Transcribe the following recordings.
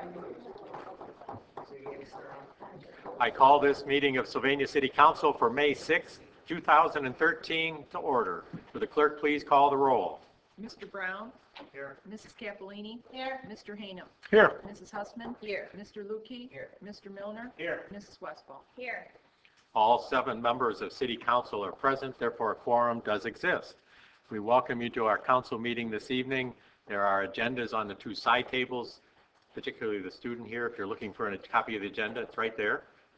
I call this meeting of Sylvania City Council for May 6, 2013 to order. Will the clerk please call the roll? Mr. Brown? Here. Mrs. Cappellini? Here. Mr. Hainum? Here. Mrs. Hussman? Here. Mr. Lukey? Here. Mr. Milner? Here. Mrs. Westfall? Here. All 7 members of City Council are present, therefore a quorum does exist. We welcome you to our council meeting this evening. There are agendas on the 2 side tables, particularly the student here. If you're looking for a copy of the agenda, it's right there.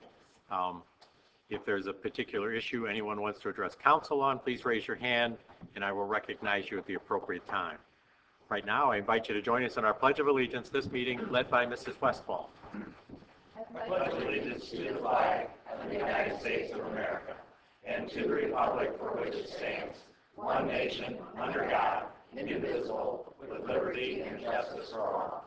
If there's a particular issue anyone wants to address council on, please raise your hand and I will recognize you at the appropriate time. Right now, I invite you to join us in our Pledge of Allegiance, this meeting led by Mrs. Westfall. I pledge allegiance to the flag of the United States of America and to the republic for which it stands, one nation, under God, indivisible, with liberty and justice for all.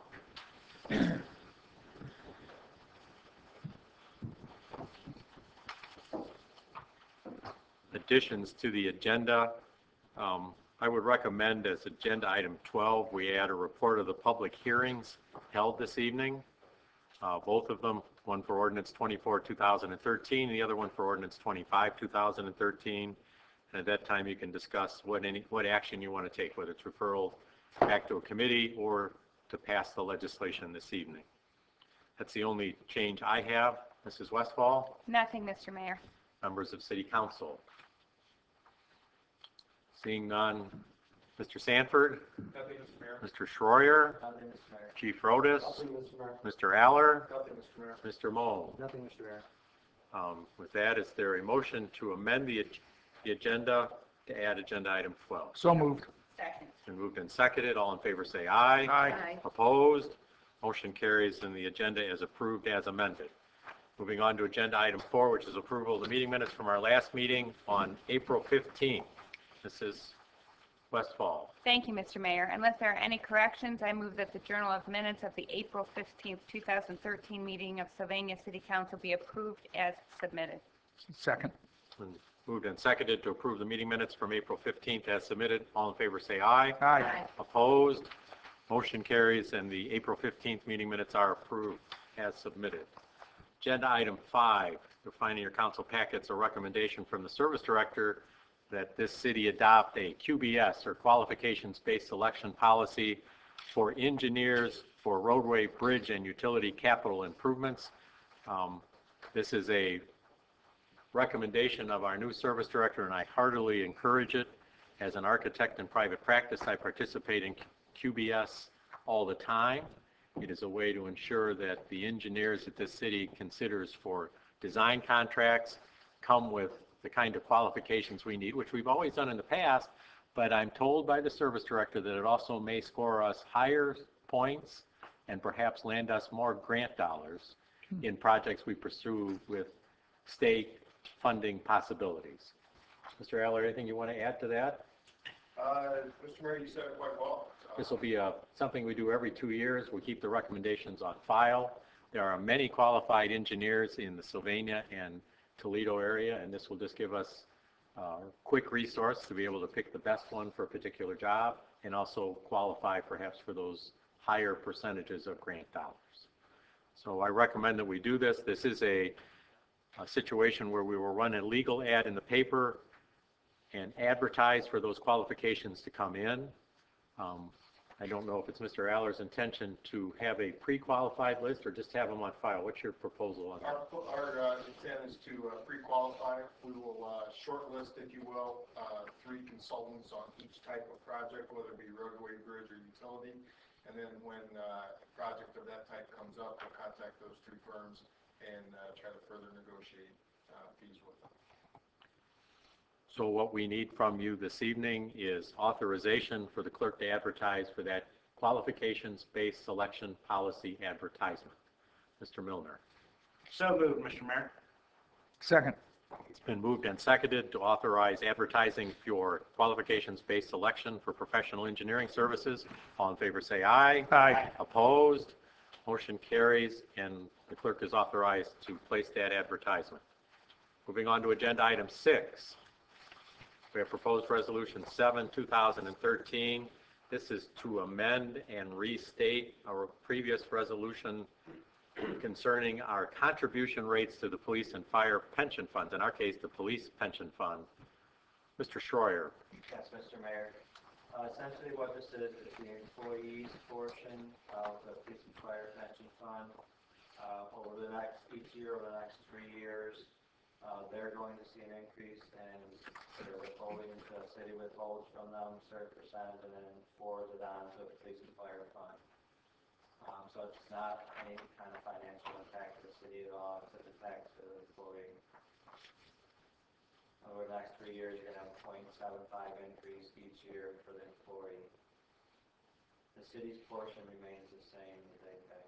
Additions to the agenda. I would recommend as agenda item 12, we add a report of the public hearings held this evening. Both of them, one for ordinance 24, 2013, and the other one for ordinance 25, 2013. And at that time, you can discuss what action you want to take, whether it's referral back to a committee or to pass the legislation this evening. That's the only change I have. Mrs. Westfall? Nothing, Mr. Mayor. Members of City Council? Seeing none. Mr. Sanford? Nothing, Mr. Mayor. Mr. Schroyer? Nothing, Mr. Mayor. Chief Rodas? Nothing, Mr. Mayor. Mr. Aller? Nothing, Mr. Mayor. Mr. Moe? Nothing, Mr. Mayor. With that, is there a motion to amend the agenda to add agenda item 12? So moved. Second. It's been moved and seconded. All in favor say aye. Aye. Opposed? Motion carries and the agenda is approved as amended. Moving on to agenda item 4, which is approval of the meeting minutes from our last meeting on April 15th. Mrs. Westfall. Thank you, Mr. Mayor. Unless there are any corrections, I move that the Journal of Minutes of the April 15th, 2013 meeting of Sylvania City Council be approved as submitted. Second. It's been moved and seconded to approve the meeting minutes from April 15th as submitted. All in favor say aye. Aye. Opposed? Motion carries and the April 15th meeting minutes are approved as submitted. Agenda item 5, you'll find in your council packets a recommendation from the service director that this city adopt a QBS or qualifications-based selection policy for engineers for roadway, bridge, and utility capital improvements. This is a recommendation of our new service director and I heartily encourage it. As an architect in private practice, I participate in QBS all the time. It is a way to ensure that the engineers that this city considers for design contracts come with the kind of qualifications we need, which we've always done in the past, but I'm told by the service director that it also may score us higher points and perhaps land us more grant dollars in projects we pursue with state funding possibilities. Mr. Aller, anything you want to add to that? Mr. Mayor, you said it quite well. This will be something we do every 2 years. We keep the recommendations on file. There are many qualified engineers in the Sylvania and Toledo area, and this will just give us a quick resource to be able to pick the best one for a particular job and also qualify perhaps for those higher percentages of grant dollars. So I recommend that we do this. This is a situation where we will run a legal ad in the paper and advertise for those qualifications to come in. I don't know if it's Mr. Aller's intention to have a pre-qualified list or just have them on file. What's your proposal on that? Our intent is to pre-qualify. We will shortlist, if you will, 3 consultants on each type of project, whether it be roadway, bridge, or utility. And then when a project of that type comes up, we'll contact those 3 firms and try to further negotiate fees with them. So what we need from you this evening is authorization for the clerk to advertise for that qualifications-based selection policy advertisement. Mr. Milner. So moved, Mr. Mayor. Second. It's been moved and seconded to authorize advertising for qualifications-based selection for professional engineering services. All in favor say aye. Aye. Opposed? Motion carries and the clerk is authorized to place that advertisement. Moving on to agenda item 6. We have proposed resolution 7, 2013. This is to amend and restate our previous resolution concerning our contribution rates to the police and fire pension funds, in our case, the police pension fund. Mr. Schroyer. Yes, Mr. Mayor. Essentially what this is the employees portion of the police and fire pension fund. Each year over the next 3 years, they're going to see an increase in their withholding. The city withholds from them a certain percentage and then forwards it on to the police and fire fund. So it's not any kind of financial impact to the city at all. It's an impact to the employee. Over the next 3 years, you're going to have a 0.75 increase each year for the employee. The city's portion remains the same that they pay.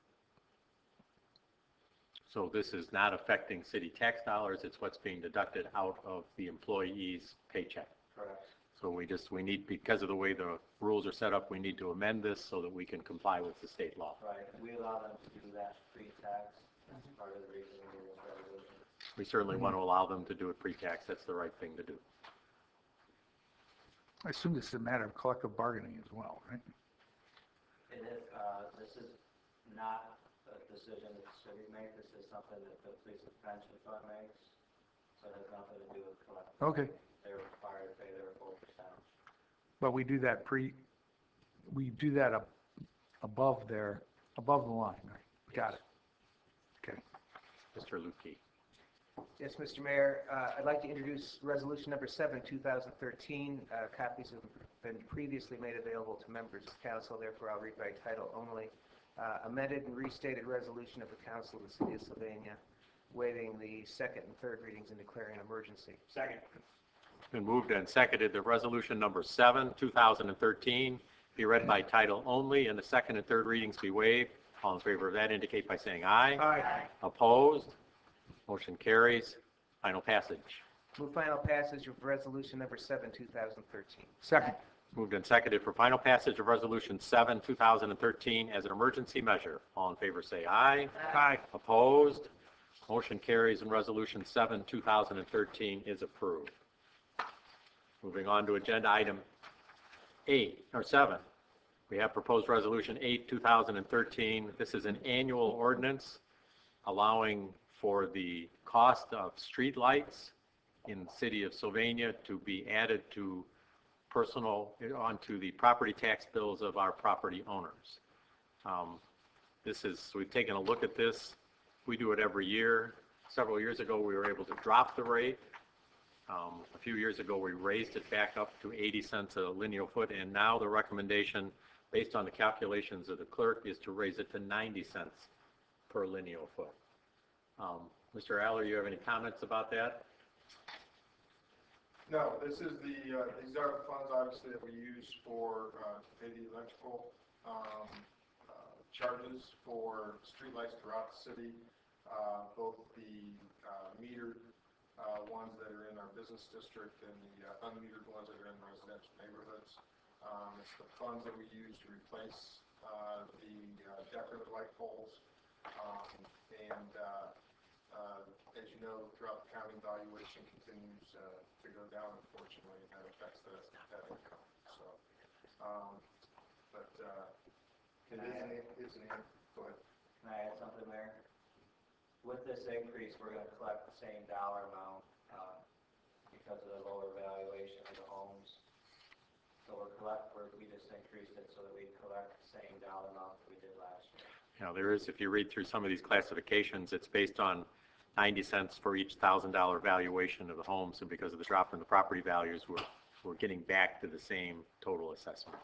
So this is not affecting city tax dollars, it's what's being deducted out of the employee's paycheck. Correct. So we need, because of the way the rules are set up, we need to amend this so that we can comply with the state law. Right. We allow them to do that pre-tax. That's part of the reason we do this resolution. We certainly want to allow them to do it pre-tax, that's the right thing to do. I assume this is a matter of collective bargaining as well, right? It is, this is not a decision that the city makes. This is something that the police and pension fund makes. So it has nothing to do with collective. Okay. They're required to pay their full percentage. But we do that above the line, right? Got it. Okay. Mr. Lukey. Yes, Mr. Mayor, I'd like to introduce Resolution Number 7, 2013. Copies have been previously made available to members of council, therefore I'll read by title only. Amended and restated resolution of the Council of the City of Sylvania, waiving the second and third readings and declaring an emergency. Second. It's been moved and seconded that resolution number 7, 2013 be read by title only and the second and third readings be waived. All in favor of that indicate by saying aye. Aye. Opposed? Motion carries. Final passage. Move final passage of Resolution Number 7, 2013. Second. Moved and seconded for final passage of resolution 7, 2013 as an emergency measure. All in favor say aye. Aye. Opposed? Motion carries and resolution 7, 2013 is approved. Moving on to agenda item 7. We have proposed resolution 8, 2013. This is an annual ordinance allowing for the cost of street lights in the city of Sylvania to be added to onto the property tax bills of our property owners. We've taken a look at this. We do it every year. Several years ago, we were able to drop the rate. A few years ago, we raised it back up to 80 cents a linear foot, and now the recommendation, based on the calculations of the clerk, is to raise it to 90 cents per linear foot. Mr. Aller, you have any comments about that? No, these are the funds obviously that we use for to pay the electrical charges for streetlights throughout the city, both the metered ones that are in our business district and the unmetered ones that are in residential neighborhoods. It's the funds that we use to replace the decorative light poles, as you know, throughout the county, valuation continues to go down, unfortunately, and that affects that income. So, go ahead. Can I add something there? With this increase, we're going to collect the same dollar amount because of the lower valuation of the homes. So we just increased it so that we collect the same dollar amount that we did last year. Now, there is, if you read through some of these classifications, it's based on 90 cents for each $1,000 valuation of the homes, and because of the drop in the property values, we're getting back to the same total assessment.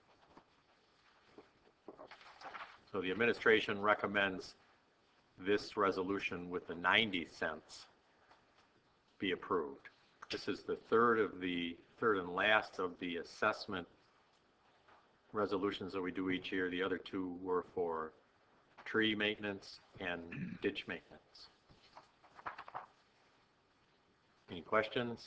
So the administration recommends this resolution with the 90 cents be approved. This is the third and last of the assessment resolutions that we do each year. The other two were for tree maintenance and ditch maintenance. Any questions?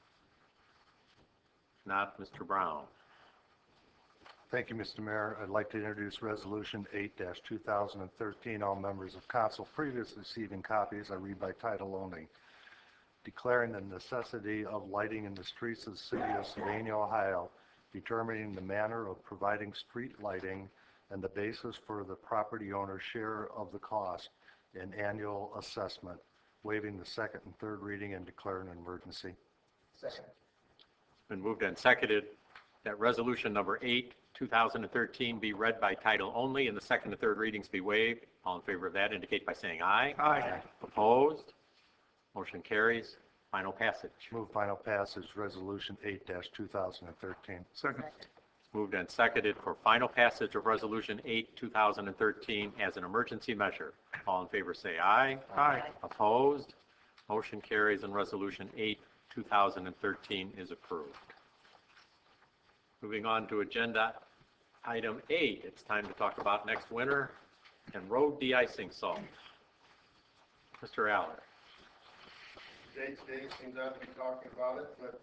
If not, Mr. Brown. Thank you, Mr. Mayor. I'd like to introduce Resolution 8-2013. All members of council previously receiving copies. I read by title only. Declaring the necessity of lighting in the streets of the city of Sylvania, Ohio, determining the manner of providing street lighting and the basis for the property owner's share of the cost and annual assessment, waiving the second and third reading and declaring an emergency. Second. It's been moved and seconded that resolution number 8, 2013 be read by title only and the second and third readings be waived. All in favor of that indicate by saying aye. Aye. Opposed? Motion carries. Final passage. Move final passage, Resolution 8-2013. Second. Moved and seconded for final passage of Resolution 8, 2013 as an emergency measure. All in favor say aye. Aye. Opposed? Motion carries and Resolution 8, 2013 is approved. Moving on to agenda item 8, it's time to talk about next winter and road de-icing salt. Mr. Aller. Day seems to be talking about it, but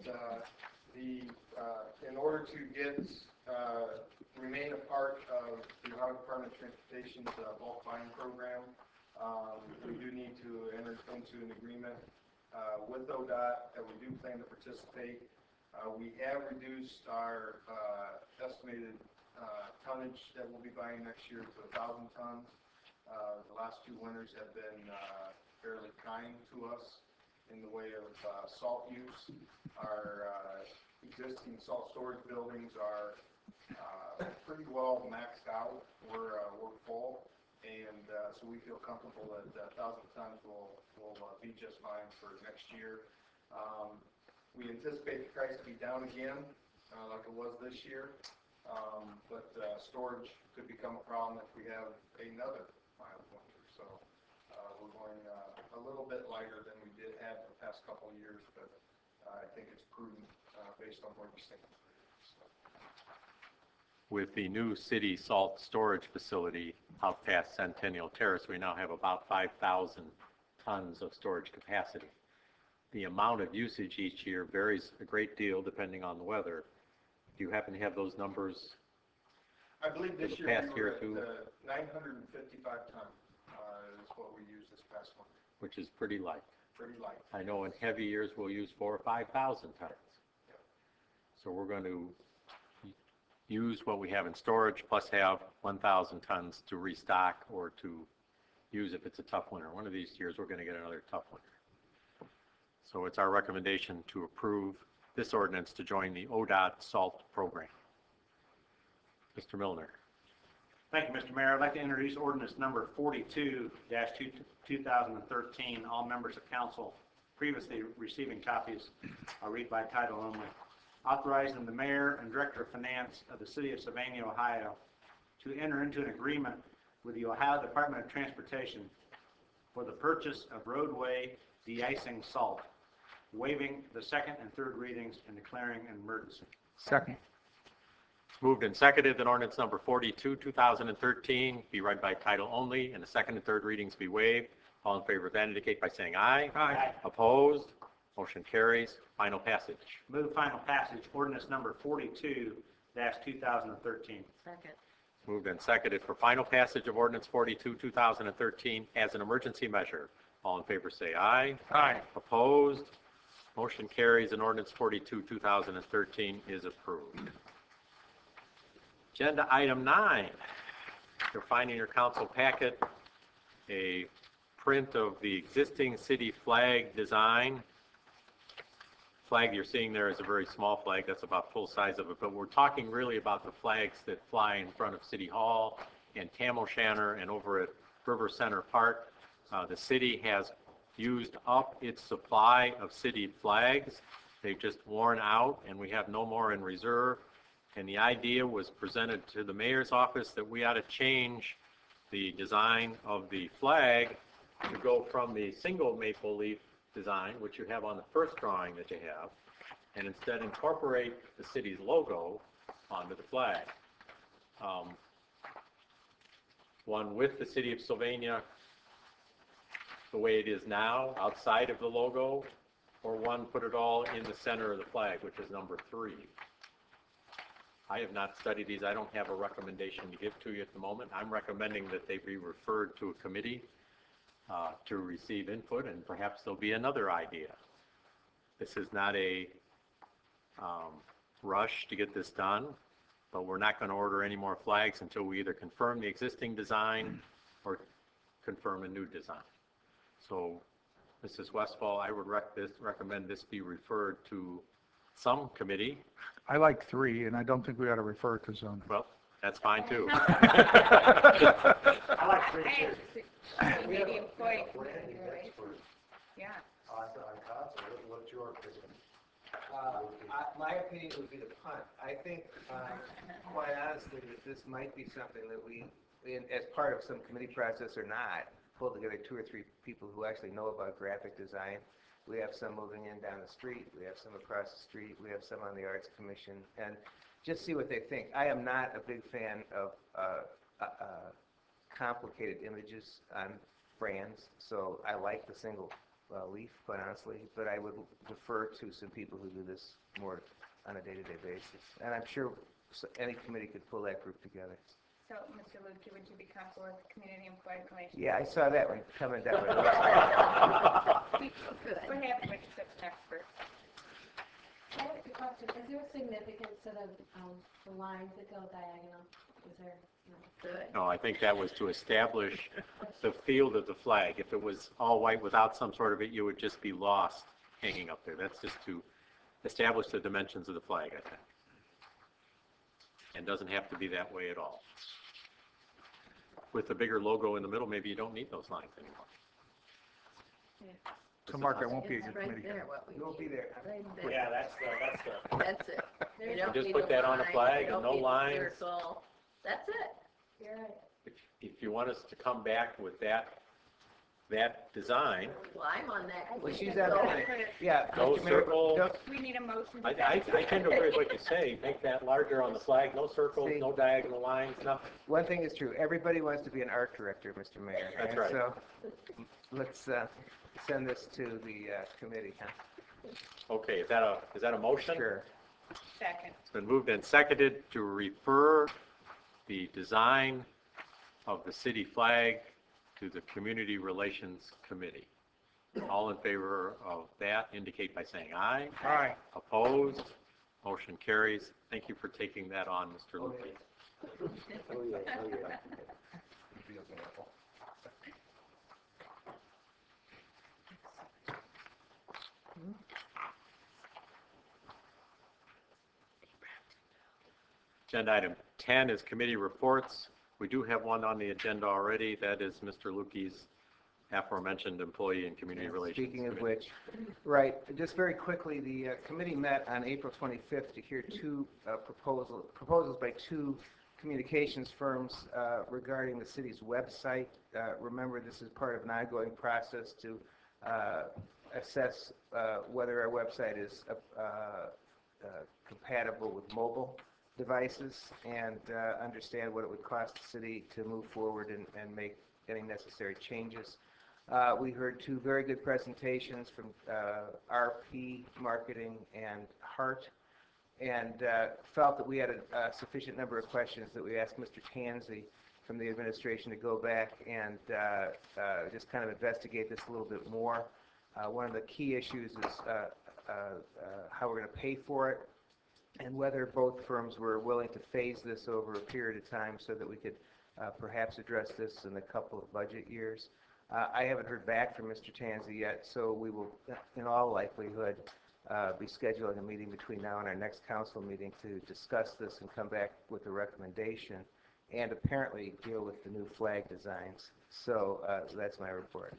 in order to remain a part of the Ohio Department of Transportation's bulk buying program, we do need to enter into an agreement with ODOT that we do plan to participate. We have reduced our estimated tonnage that we'll be buying next year to 1,000 tons. The last 2 winters have been fairly kind to us in the way of salt use. Our existing salt storage buildings are pretty well maxed out. We're full, and so we feel comfortable that 1,000 tons will be just fine for next year. We anticipate the price to be down again, like it was this year, but storage could become a problem if we have another mild winter. So we're going a little bit lighter than we did have the past couple of years, but I think it's prudent based on where we stand. So. With the new city salt storage facility out past Centennial Terrace, we now have about 5,000 tons of storage capacity. The amount of usage each year varies a great deal depending on the weather. Do you happen to have those numbers? I believe this year we were at 955 tons is what we used this past one. Which is pretty light. Pretty light. I know in heavy years we'll use 4,000 or 5,000 tons. Yep. So we're going to use what we have in storage plus have 1,000 tons to restock or to use if it's a tough winter. One of these years we're going to get another tough winter. So it's our recommendation to approve this ordinance to join the ODOT SALT program. Mr. Milner. Thank you, Mr. Mayor. I'd like to introduce ordinance number 42-2013. All members of council previously receiving copies are read by title only. Authorizing the mayor and director of finance of the city of Sylvania, Ohio to enter into an agreement with the Ohio Department of Transportation for the purchase of roadway de-icing salt, waiving the second and third readings and declaring an emergency. Second. It's moved and seconded that ordinance number 42, 2013 be read by title only and the second and third readings be waived. All in favor of that indicate by saying aye. Aye. Opposed? Motion carries. Final passage. Move final passage, ordinance number 42-2013. Second. Moved and seconded for final passage of ordinance 42, 2013 as an emergency measure. All in favor say aye. Aye. Opposed? Motion carries and ordinance 42, 2013 is approved. Agenda item 9. You'll find in your council packet a print of the existing city flag design. Flag you're seeing there is a very small flag. That's about full size of it. But we're talking really about the flags that fly in front of City Hall and Tam O'Shanter and over at River Center Park. The city has used up its supply of city flags. They've just worn out and we have no more in reserve. And the idea was presented to the mayor's office that we ought to change the design of the flag to go from the single maple leaf design, which you have on the first drawing that you have, and instead incorporate the city's logo onto the flag. One with the city of Sylvania the way it is now, outside of the logo, or one put it all in the center of the flag, which is number 3. I have not studied these. I don't have a recommendation to give to you at the moment. I'm recommending that they be referred to a committee to receive input, and perhaps there'll be another idea. This is not a rush to get this done, but we're not going to order any more flags until we either confirm the existing design or confirm a new design. So, Mrs. Westfall, I would recommend this be referred to some committee. I like 3, and I don't think we ought to refer it to zoning. Well, that's fine too. I like 3 too. Maybe employee. Randy, next first. Yeah. On council, what's your opinion? My opinion would be to punt. I think, quite honestly, that this might be something that we, as part of some committee process or not, pull together 2 or 3 people who actually know about graphic design. We have some moving in down the street. We have some across the street. We have some on the Arts Commission. And just see what they think. I am not a big fan of complicated images on brands, so I like the single leaf, quite honestly, but I would defer to some people who do this more on a day-to-day basis. And I'm sure any committee could pull that group together. So, Mr. Lukey, would you be comfortable with community employee relations? Yeah, I saw that one coming down. Perhaps we should step next first. I have a question. Is there a significance to the lines that go diagonal? Is there, Good. No, I think that was to establish the field of the flag. If it was all white without some sort of it, you would just be lost hanging up there. That's just to establish the dimensions of the flag, I think. And doesn't have to be that way at all. With the bigger logo in the middle, maybe you don't need those lines anymore. So Mark, I won't be at your It's right committee. there, what we You won't be there. Right there. Yeah, that's That's it. You don't Just need put a that on a line, flag you and don't no need a lines. circle. That's it. you're right. If you want us to come back with that design, Well, I'm on that. Well, she's committee, on so- it. Yeah. No Mr. Mayor, circle. don't- We need a motion to I that. tend to agree with what you say. Make that larger on the flag, no circles, See. no diagonal lines, nothing. One thing is true. Everybody wants to be an art director, Mr. Mayor. That's and right. So let's send this to the committee. Huh? Okay, is that a motion? Sure. Second. It's been moved and seconded to refer the design of the city flag to the Community Relations Committee. All in favor of that indicate by saying aye. Aye. Opposed? Motion carries. Thank you for taking that on, Mr. Lukey. Oh, yeah, oh, yeah. Be available. Agenda item 10 is committee reports. We do have one on the agenda already. That is Mr. Lukey's aforementioned Employee and Community Relations Speaking of Committee. which, right, just very quickly, the committee met on April 25th to hear 2 proposals by 2 communications firms regarding the city's website. Remember, this is part of an ongoing process to assess whether our website is compatible with mobile devices and understand what it would cost the city to move forward and make any necessary changes. We heard 2 very good presentations from RP Marketing and Hart, and felt that we had a sufficient number of questions that we asked Mr. Tansey from the administration to go back and just kind of investigate this a little bit more. One of the key issues is how we're going to pay for it, and whether both firms were willing to phase this over a period of time so that we could perhaps address this in a couple of budget years. I haven't heard back from Mr. Tansey yet, so we will, in all likelihood, be scheduling a meeting between now and our next council meeting to discuss this and come back with a recommendation, and apparently deal with the new flag designs. So that's my report.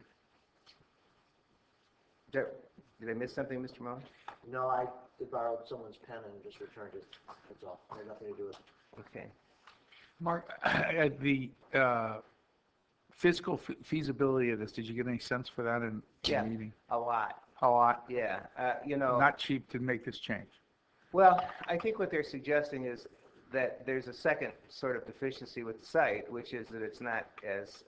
Did I miss something, Mr. Moe? No, I borrowed someone's pen and just returned it. That's all. It had nothing to do with it. Okay. Mark, the fiscal feasibility of this, did you get any sense for that in Yeah. the meeting? A lot. A lot? Yeah. You know. Not cheap to make this change. Well, I think what they're suggesting is that there's a second sort of deficiency with the site, which is that it's not as,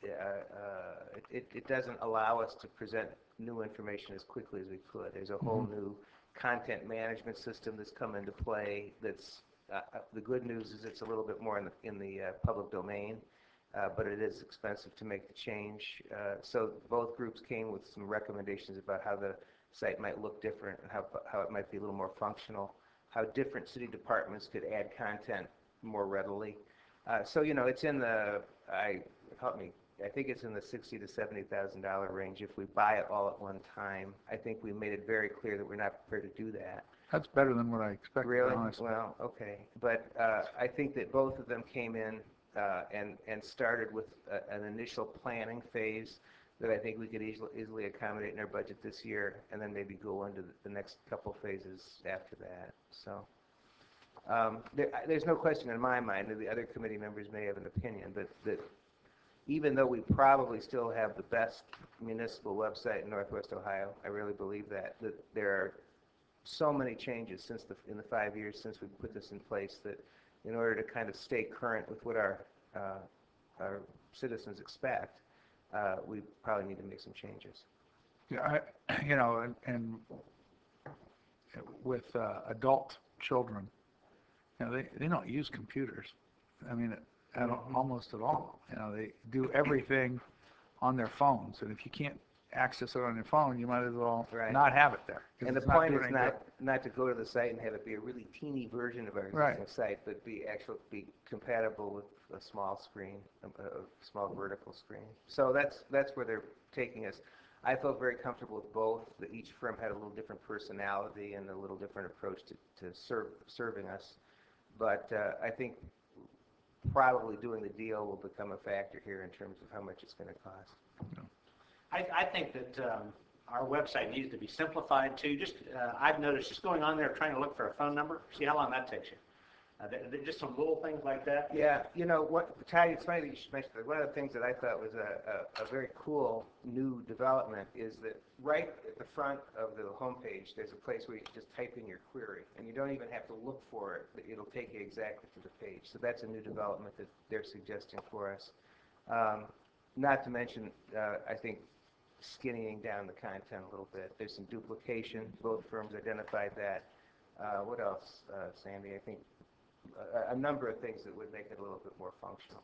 it doesn't allow us to present new information as quickly as we could. There's a whole new content management system that's come into play that's, the good news is it's a little bit more in the public domain, but it is expensive to make the change. So both groups came with some recommendations about how the site might look different and how it might be a little more functional. how different city departments could add content more readily. So, you know, it's in the, help me, I think it's in the $60,000 to $70,000 range if we buy it all at one time. I think we made it very clear that we're not prepared to do that. That's better than what I expected, Really? honestly. Well, okay. But I think that both of them came in and started with an initial planning phase that I think we could easily accommodate in our budget this year, and then maybe go into the next couple phases after that. So there's no question in my mind that the other committee members may have an opinion, but that even though we probably still have the best municipal website in Northwest Ohio, I really believe that there are so many changes in the 5 years since we put this in place that in order to kind of stay current with what our citizens expect, we probably need to make some changes. Yeah, you know, and with adult children, you know, they don't use computers. I mean, almost at all. You know, they do everything on their phones, and if you can't access it on your phone, you might as well not have it there. And the point is not to go to the site and have it be a really teeny version of our existing site, but be compatible with a small screen, a small vertical screen. So that's where they're taking us. I felt very comfortable with both. That each firm had a little different personality and a little different approach to serving us. But I think probably doing the deal will become a factor here in terms of how much it's going to cost. I think that our website needs to be simplified too. Just I've noticed just going on there trying to look for a phone number, see how long that takes you. Just some little things like that. Yeah, you know what, Ty, it's funny that you should mention that. One of the things that I thought was a very cool new development is that right at the front of the homepage, there's a place where you can just type in your query, and you don't even have to look for it. It'll take you exactly to the page. So that's a new development that they're suggesting for us. Not to mention, I think, skinnying down the content a little bit. There's some duplication. Both firms identified that. What else, Sandy? I think a number of things that would make it a little bit more functional.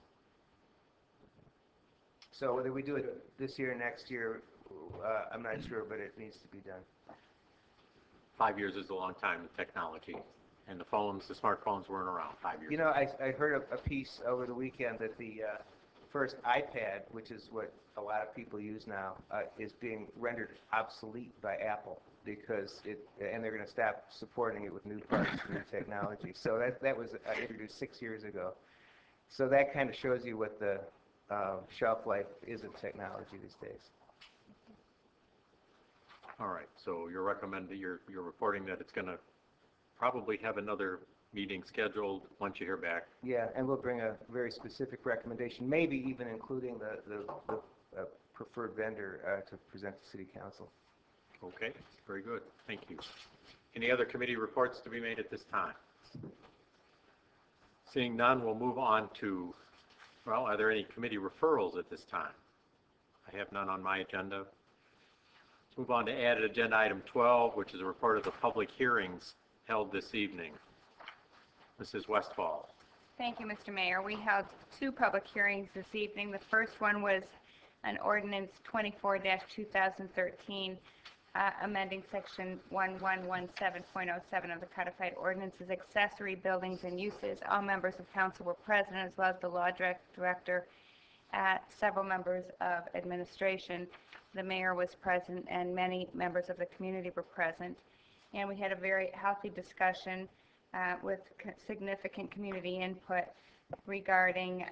So whether we do it this year or next year, I'm not sure, but it needs to be done. 5 years is a long time in technology, and the smartphones weren't around 5 years You know, I heard a piece over the weekend that the first iPad, which is what a lot of people use now, is being rendered obsolete by Apple because and they're going to stop supporting it with new parts and new technology. So that was introduced 6 years ago. So that kind of shows you what the shelf life is of technology these days. All right, so you're reporting that it's going to probably have another meeting scheduled once you hear back. Yeah, and we'll bring a very specific recommendation, maybe even including the preferred vendor to present to City Council. Okay, very good. Thank you. Any other committee reports to be made at this time? Seeing none, we'll move on to, well, are there any committee referrals at this time? I have none on my agenda. Let's move on to added agenda item 12, which is a report of the public hearings held this evening. Mrs. Westfall. Thank you, Mr. Mayor. We held 2 public hearings this evening. The first one was an ordinance 24-2013, amending section 1117.07 of the codified ordinances, accessory buildings and uses. All members of council were present, as well as the law director, several members of administration. The mayor was present, and many members of the community were present. And we had a very healthy discussion with significant community input regarding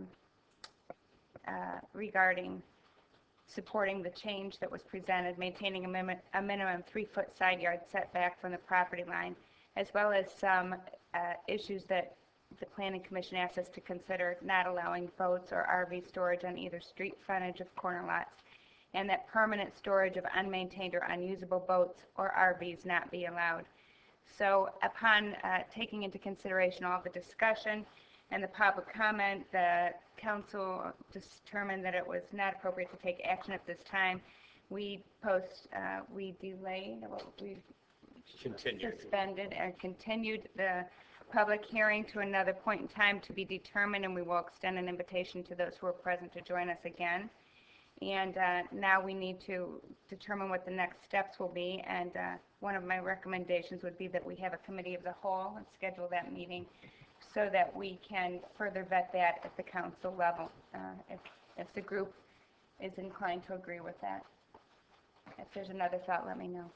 supporting the change that was presented, maintaining a minimum 3-foot side yard setback from the property line, as well as some issues that the Planning Commission asked us to consider, not allowing boats or RV storage on either street frontage of corner lots, and that permanent storage of unmaintained or unusable boats or RVs not be allowed. So upon taking into consideration all the discussion and the public comment, the council determined that it was not appropriate to take action at this time. We suspended and continued the public hearing to another point in time to be determined, and we will extend an invitation to those who are present to join us again. And now we need to determine what the next steps will be. And one of my recommendations would be that we have a committee of the whole and schedule that meeting so that we can further vet that at the council level, if the group is inclined to agree with that. If there's another thought, let me know.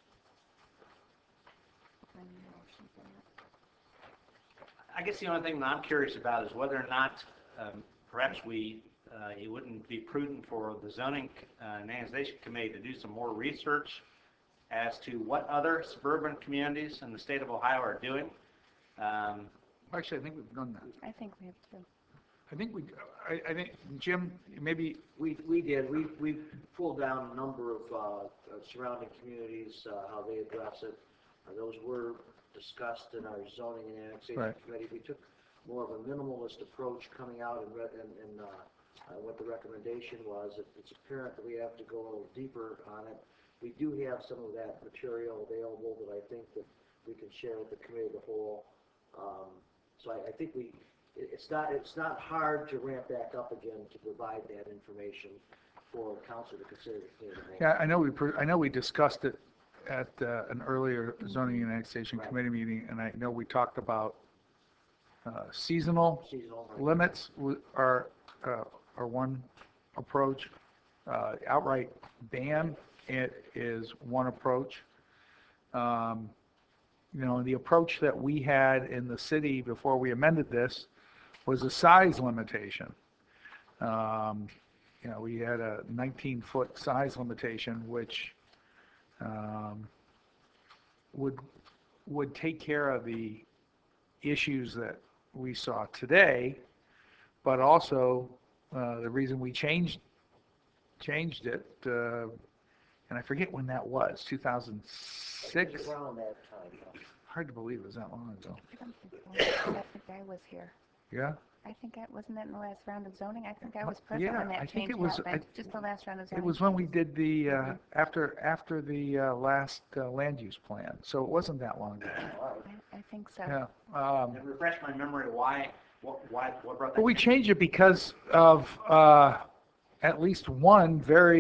I guess the only thing that I'm curious about is whether or not perhaps it wouldn't be prudent for the zoning and annexation committee to do some more research as to what other suburban communities in the state of Ohio are doing. Actually, I think we've done that. I think we have to. I think, Jim, maybe, We did. We pulled down a number of surrounding communities, how they address it. Those were discussed in our zoning and annexation Right. committee. We took more of a minimalist approach coming out and what the recommendation was. It's apparent that we have to go a little deeper on it. We do have some of that material available that I think that we can share with the committee of the whole. So I think it's not hard to ramp back up again to provide that information for council to consider. yeah, I know we discussed it at an earlier zoning and annexation Right. committee meeting, and I know we talked about seasonal Seasonal. limits are one approach. Outright ban is one approach. The approach that we had in the city before we amended this was a size limitation. We had a 19-foot size limitation, which would take care of the issues that we saw today, but also the reason we changed it, and I forget when that was, 2006? Around that time. Hard to believe it was that long ago. I think I was here. Yeah? I think wasn't that in the last round of zoning? I think I was present Yeah, when I that think change it was- happened. Just the last round of zoning. It was when we did the, after the last land use plan, so it wasn't that long ago. I think so. Yeah. And refresh my memory, what brought that? But we changed it because of at least one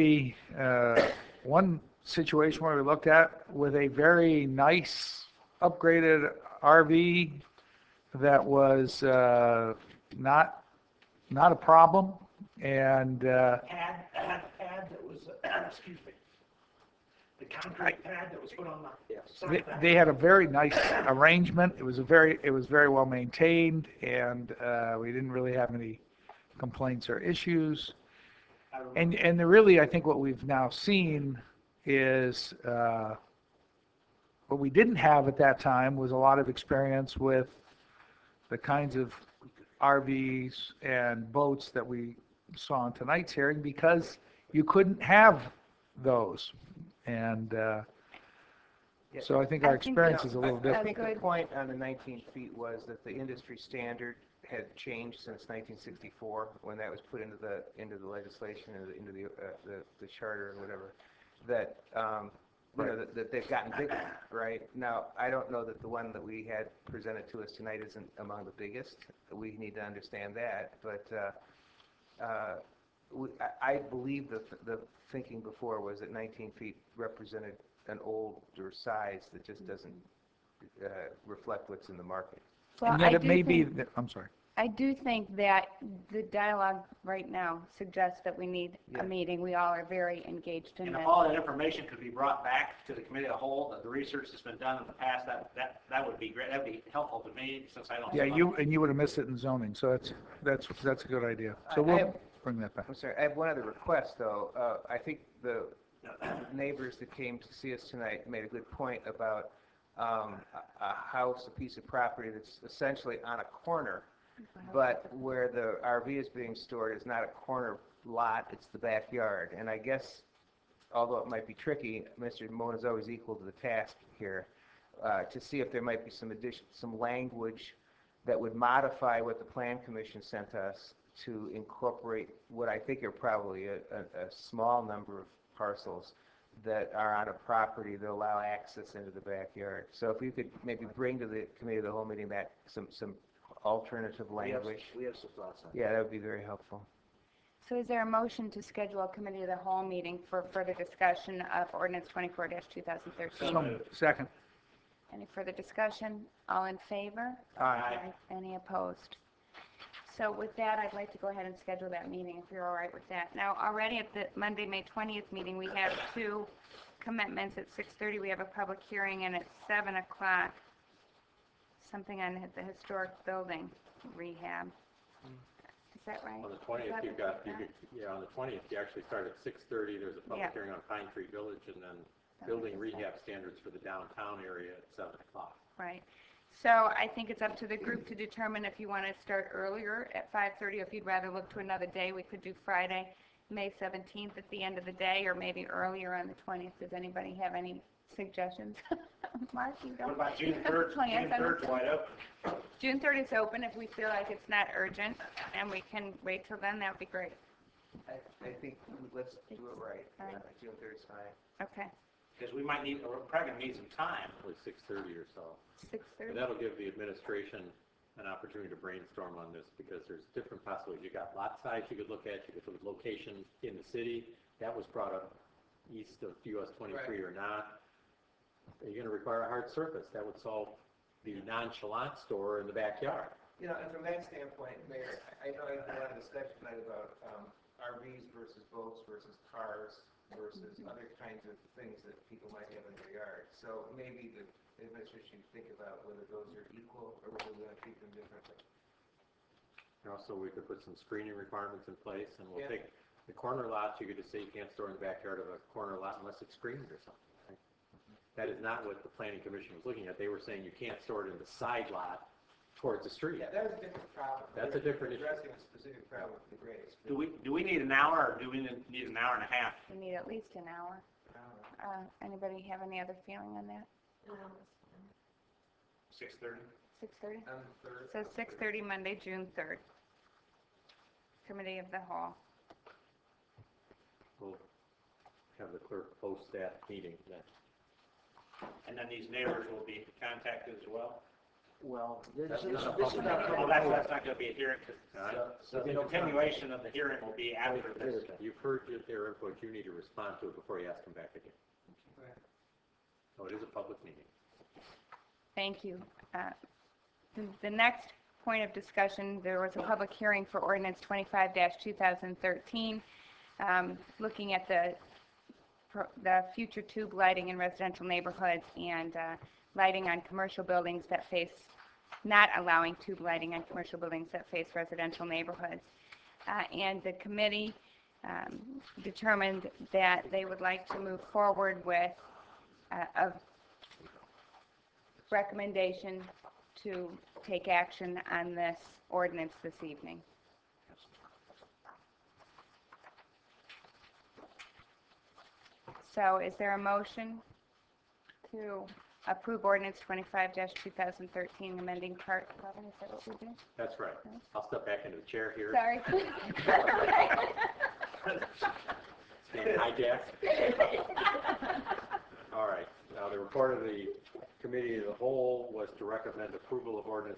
situation where we looked at with a very nice upgraded RV that was not a problem, and Pad that was, excuse me, the concrete pad that was put on the. they had a very nice arrangement. It was very well maintained, and we didn't really have any complaints or issues. And really, I think what we've now seen is what we didn't have at that time was a lot of experience with the kinds of RVs and boats that we saw in tonight's hearing, because you couldn't have those. And so I think our experience is a little I different. think the point on the 19 feet was that the industry standard had changed since 1964, when that was put into the legislation, into the charter or whatever, that that they've gotten bigger, right? Now, I don't know that the one that we had presented to us tonight isn't among the biggest. We need to understand that, but I believe the thinking before was that 19 feet represented an older size that just doesn't reflect what's in the market. Well, And yet I it do may be, think- I'm sorry. I do think that the dialogue right now suggests that we need Yeah. a meeting. We all are very engaged in And this. if all that information could be brought back to the committee of the whole, the research that's been done in the past, that would be great. That'd be helpful to me, since I don't. Yeah, you would have missed it in zoning, so that's a good idea. So I we'll have- bring that back. I'm sorry, I have one other request, though. I think the neighbors that came to see us tonight made a good point about a house, a piece of property that's essentially on a corner, but where the RV is being stored is not a corner lot, it's the backyard. And I guess, although it might be tricky, Mr. Mona is always equal to the task here, to see if there might be some language that would modify what the Plan Commission sent us to incorporate what I think are probably a small number of parcels that are on a property that allow access into the backyard. So if you could maybe bring to the committee of the whole meeting that some alternative language. We have some thoughts on that. Yeah, that would be very helpful. So is there a motion to schedule a committee of the whole meeting for further discussion of ordinance 24-2013? So, second. Any further discussion? All in favor? Aye. Any opposed? So with that, I'd like to go ahead and schedule that meeting, if you're all right with that. Now, already at the Monday, May 20th meeting, we have two commitments. At 6:30, we have a public hearing, and at 7 o'clock, something on the historic building rehab. Is that right? On the 20th, you've got, on the 20th, you actually start at 6:30. There's a public Yeah. hearing on Pine Tree Village, and then building rehab standards for the downtown area at 7 o'clock. Right. So I think it's up to the group to determine if you want to start earlier at 5:30, or if you'd rather look to another day. We could do Friday, May 17th at the end of the day, or maybe earlier on the 20th. Does anybody have any suggestions? Mark, you don't What about June have 3rd? plans June on 3rd's this? wide open. June 3rd is open. If we feel like it's not urgent and we can wait till then, that would be great. I think let's do it right. All right. June 3rd is fine. Okay. Because we're probably going to need some time. Probably 6:30 or so. 6:30? And that'll give the administration an opportunity to brainstorm on this, because there's different possibilities. You got lot size you could look at, you could look at location in the city. That was brought up east of US 23 or not. Are you going to require a hard surface? That would solve the nonchalant store in the backyard. You know, and from that standpoint, Mayor, I know I've had a lot of discussion tonight about RVs versus boats versus cars versus other kinds of things that people might have in their yard. So maybe the administration should think about whether those are equal or whether we're going to treat them differently. And also, we could put some screening requirements in place, and we'll Yeah. take the corner lots. You could just say you can't store in the backyard of a corner lot unless it's screened or something. Right? That is not what the Planning Commission was looking at. They were saying you can't store it in the side lot towards the street. Yeah, that was a different problem. That's a different issue. Addressing a specific problem with the grades. Do we need an hour, or do we need an hour and a half? We need at least an hour. Anybody have any other feeling on that? 6:30? 6:30? On the 3rd. So 6:30, Monday, June 3rd. Committee of the Whole. We'll have the clerk post that meeting then. And then these neighbors will be contacted as well? Well, That's this not a is public not. Well, that's not going to be a hearing. So The continuation of the hearing will be after this. You've heard their input. You need to respond to it before you ask them back again. So it is a public meeting. Thank you. The next point of discussion, there was a public hearing for ordinance 25-2013, looking at the future tube lighting in residential neighborhoods and lighting on commercial buildings that face, not allowing tube lighting on commercial buildings that face residential neighborhoods. And the committee determined that they would like to move forward with a recommendation to take action on this ordinance this evening. So is there a motion to approve ordinance 25-2013, amending part 11? Is that what we do? That's right. I'll step back into the chair here. Sorry. It's being hijacked. All right. Now, the report of the Committee of the Whole was to recommend approval of ordinance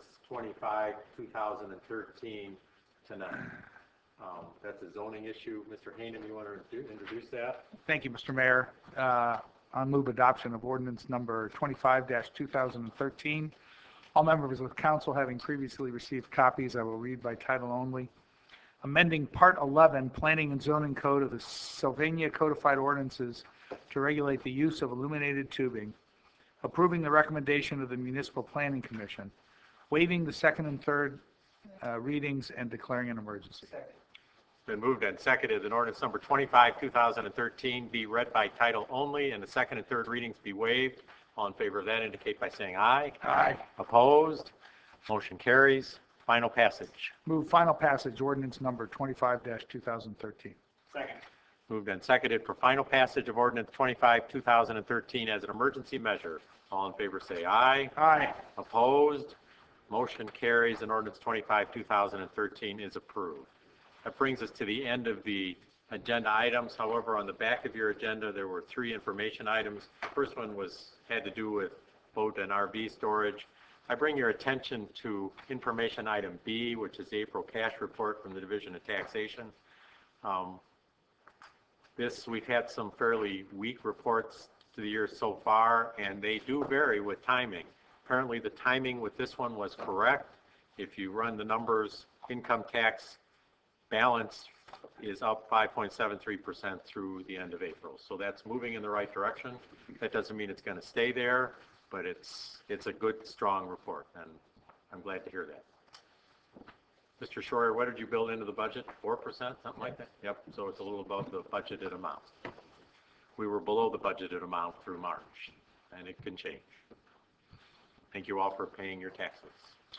25-2013 tonight. That's a zoning issue. Mr. Hanem, you want to introduce that? Thank you, Mr. Mayor. I move adoption of ordinance number 25-2013. All members of council having previously received copies, I will read by title only. Amending Part 11, Planning and Zoning Code of the Sylvania Codified Ordinances to regulate the use of illuminated tubing, approving the recommendation of the Municipal Planning Commission, waiving the second and third readings, and declaring an emergency. It's been moved and seconded that ordinance number 25-2013 be read by title only and the second and third readings be waived. All in favor of that indicate by saying aye. Aye. Opposed? Motion carries. Final passage. Move final passage, ordinance number 25-2013. Second. Moved and seconded for final passage of ordinance 25-2013 as an emergency measure. All in favor say aye. Aye. Opposed? Motion carries and ordinance 25-2013 is approved. That brings us to the end of the agenda items. However, on the back of your agenda, there were 3 information items. The first one had to do with boat and RV storage. I bring your attention to information item B, which is the April cash report from the Division of Taxation. We've had some fairly weak reports to the year so far, and they do vary with timing. Apparently, the timing with this one was correct. If you run the numbers, income tax balance is up 5.73% through the end of April. So that's moving in the right direction. That doesn't mean it's going to stay there, but it's a good, strong report, and I'm glad to hear that. Mr. Schroyer, what did you build into the budget? 4%, something like that? Yep, so it's a little above the budgeted amount. We were below the budgeted amount through March, and it can change. Thank you all for paying your taxes.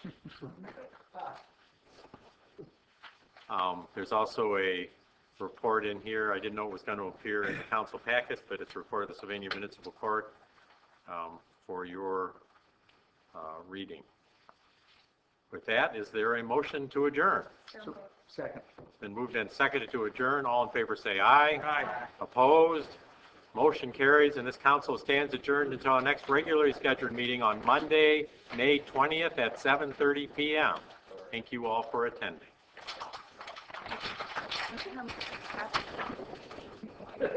There's also a report in here. I didn't know it was going to appear in the council packet, but it's a report of the Sylvania Municipal Court for your reading. With that, is there a motion to adjourn? Second. It's been moved and seconded to adjourn. All in favor say aye. Aye. Opposed? Motion carries, and this council stands adjourned until our next regularly scheduled meeting on Monday, May 20th at 7:30 p.m. Thank you all for attending. Look at how many copies